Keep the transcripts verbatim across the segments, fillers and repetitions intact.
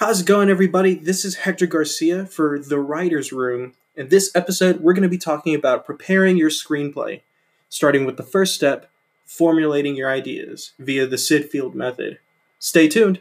How's it going, everybody? This is Hector Garcia for The Writer's Room. In this episode, we're going to be talking about preparing your screenplay, starting with the first step, formulating your ideas via the Syd Field method. Stay tuned.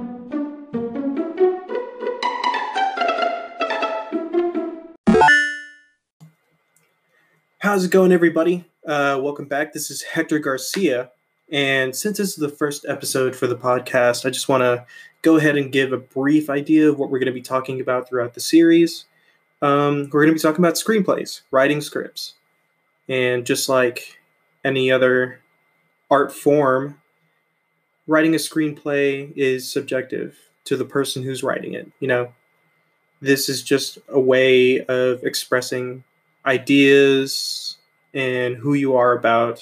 How's it going, everybody? Uh, welcome back. This is Hector Garcia. And since this is the first episode for the podcast, I just want to go ahead and give a brief idea of what we're going to be talking about throughout the series. Um, we're going to be talking about screenplays, writing scripts. And just like any other art form, writing a screenplay is subjective to the person who's writing it. You know, this is just a way of expressing ideas and who you are about.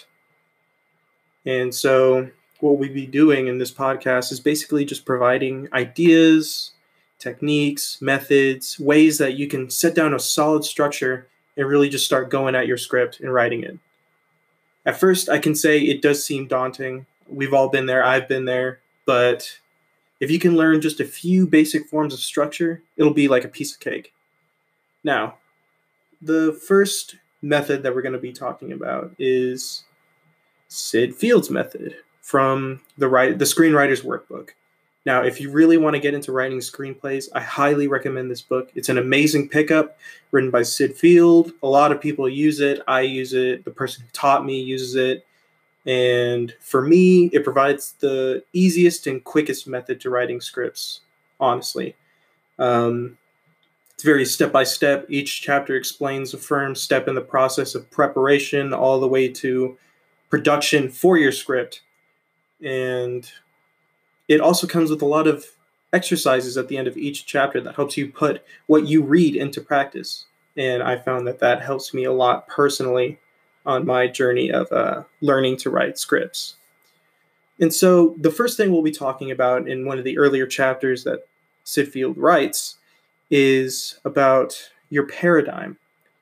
And so what we'll be doing in this podcast is basically just providing ideas, techniques, methods, ways that you can set down a solid structure and really just start going at your script and writing it. At first, I can say it does seem daunting. We've all been there. I've been there. But if you can learn just a few basic forms of structure, it'll be like a piece of cake. Now, the first method that we're going to be talking about is Syd Field's method from the write, the Screenwriter's Workbook. Now, if you really want to get into writing screenplays, I highly recommend this book. It's an amazing pickup written by Syd Field. A lot of people use it. I use it. The person who taught me uses it. And for me, it provides the easiest and quickest method to writing scripts, honestly. Um, it's very step-by-step. Each chapter explains a firm step in the process of preparation all the way to production for your script. And it also comes with a lot of exercises at the end of each chapter that helps you put what you read into practice. And I found that that helps me a lot personally on my journey of uh, learning to write scripts. And so the first thing we'll be talking about in one of the earlier chapters that Syd Field writes is about your paradigm.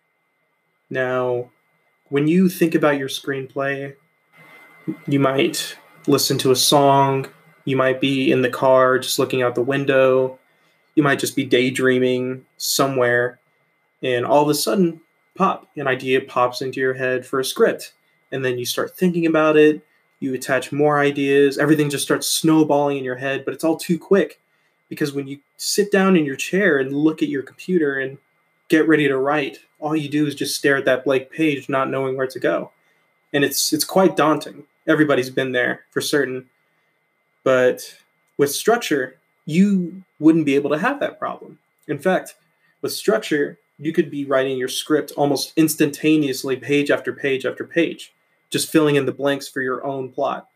Now, when you think about your screenplay, you might listen to a song, you might be in the car just looking out the window, you might just be daydreaming somewhere, and all of a sudden, pop, an idea pops into your head for a script. And then you start thinking about it, you attach more ideas, everything just starts snowballing in your head, but it's all too quick. Because when you sit down in your chair and look at your computer and get ready to write, all you do is just stare at that blank page, not knowing where to go. And it's it's quite daunting. Everybody's been there for certain. But with structure, you wouldn't be able to have that problem. In fact, with structure, you could be writing your script almost instantaneously, page after page after page, just filling in the blanks for your own plot.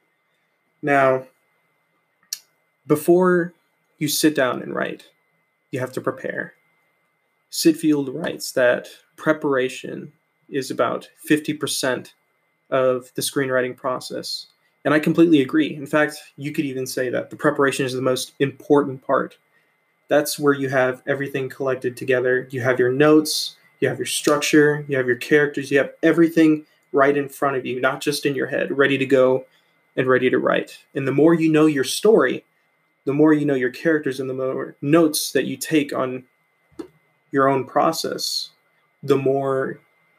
Now, before you sit down and write, you have to prepare. Syd Field writes that preparation is about fifty percent of the screenwriting process. And I completely agree. In fact, you could even say that the preparation is the most important part. That's where you have everything collected together. You have your notes, you have your structure, you have your characters, you have everything right in front of you, not just in your head, ready to go and ready to write. And the more you know your story, the more you know your characters and the more notes that you take on your own process, the more,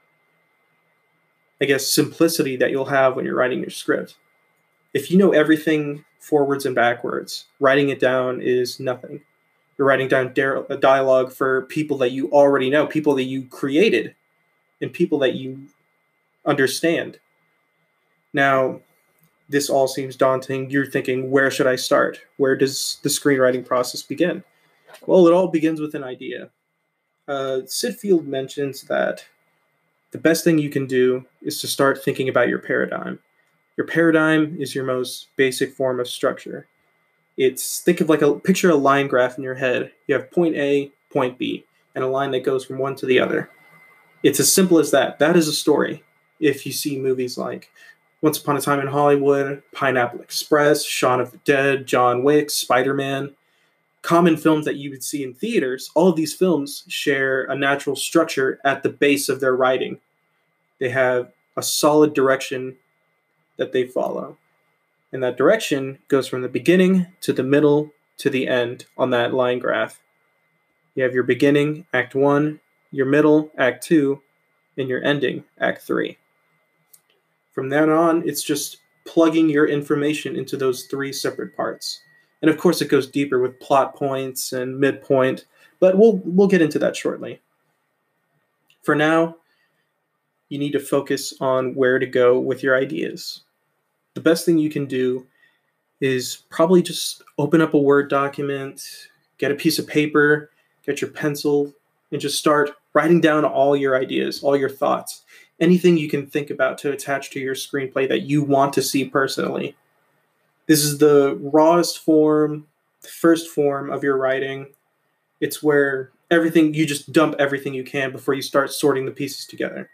I guess, simplicity that you'll have when you're writing your script. If you know everything forwards and backwards, writing it down is nothing. You're writing down a dialogue for people that you already know, people that you created, and people that you understand. Now, this all seems daunting. You're thinking, where should I start? Where does the screenwriting process begin? Well, it all begins with an idea. Uh, Syd Field mentions that the best thing you can do is to start thinking about your paradigm. Your paradigm is your most basic form of structure. It's, think of like a, picture a line graph in your head. You have point A, point B, and a line that goes from one to the other. It's as simple as that. That is a story. If you see movies like Once Upon a Time in Hollywood, Pineapple Express, Shaun of the Dead, John Wick, Spider-Man, common films that you would see in theaters, all of these films share a natural structure at the base of their writing. They have a solid direction that they follow. And that direction goes from the beginning to the middle to the end on that line graph. You have your beginning, Act one, your middle, Act two, and your ending, Act three. From then on, it's just plugging your information into those three separate parts. And of course, it goes deeper with plot points and midpoint, but we'll we'll get into that shortly. For now, you need to focus on where to go with your ideas. The best thing you can do is probably just open up a Word document, get a piece of paper, get your pencil, and just start writing down all your ideas, all your thoughts, anything you can think about to attach to your screenplay that you want to see personally. This is the rawest form, the first form of your writing. It's where everything, you just dump everything you can before you start sorting the pieces together.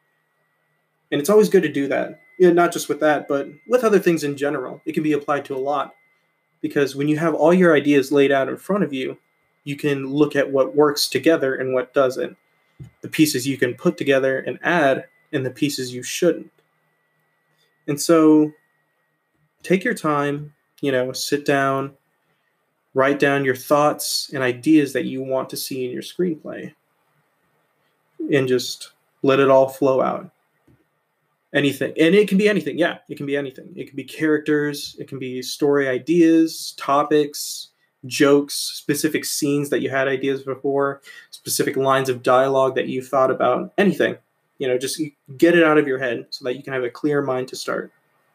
And it's always good to do that. You know, not just with that, but with other things in general. It can be applied to a lot. Because when you have all your ideas laid out in front of you, you can look at what works together and what doesn't. The pieces you can put together and add, and the pieces you shouldn't. And so take your time, you know, sit down, write down your thoughts and ideas that you want to see in your screenplay, and just let it all flow out. Anything. And it can be anything. Yeah, it can be anything. It can be characters. It can be story ideas, topics, jokes, specific scenes that you had ideas before, specific lines of dialogue that you thought about, anything. You know, just get it out of your head so that you can have a clear mind to start.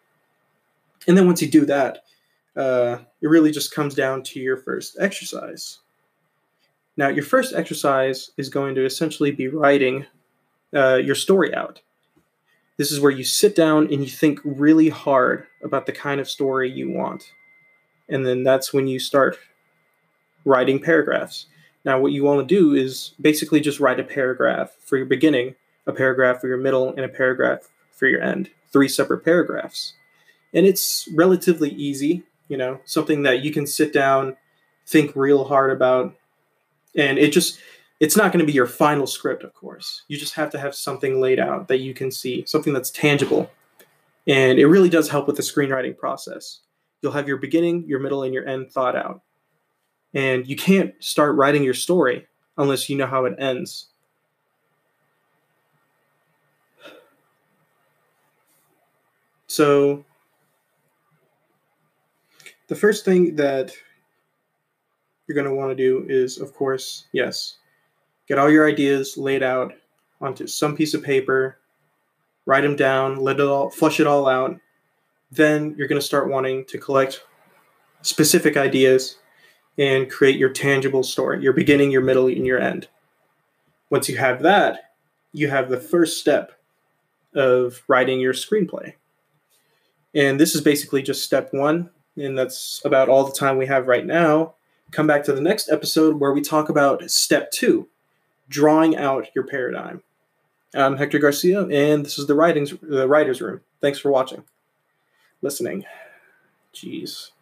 And then once you do that, uh, it really just comes down to your first exercise. Now, your first exercise is going to essentially be writing uh, your story out. This is where you sit down and you think really hard about the kind of story you want. And then that's when you start writing paragraphs. Now, what you want to do is basically just write a paragraph for your beginning, a paragraph for your middle, and a paragraph for your end. Three separate paragraphs. And it's relatively easy, you know, something that you can sit down, think real hard about. And it just, it's not going to be your final script, of course. You just have to have something laid out that you can see, something that's tangible. And it really does help with the screenwriting process. You'll have your beginning, your middle, and your end thought out. And you can't start writing your story unless you know how it ends. So the first thing that you're going to want to do is, of course, yes, get all your ideas laid out onto some piece of paper, write them down, let it all, flush it all out. Then you're going to start wanting to collect specific ideas and create your tangible story, your beginning, your middle, and your end. Once you have that, you have the first step of writing your screenplay. And this is basically just step one, and that's about all the time we have right now. Come back to the next episode where we talk about step two, drawing out your paradigm. I'm Hector Garcia, and this is the writings, the Writer's Room. Thanks for watching, listening. Jeez.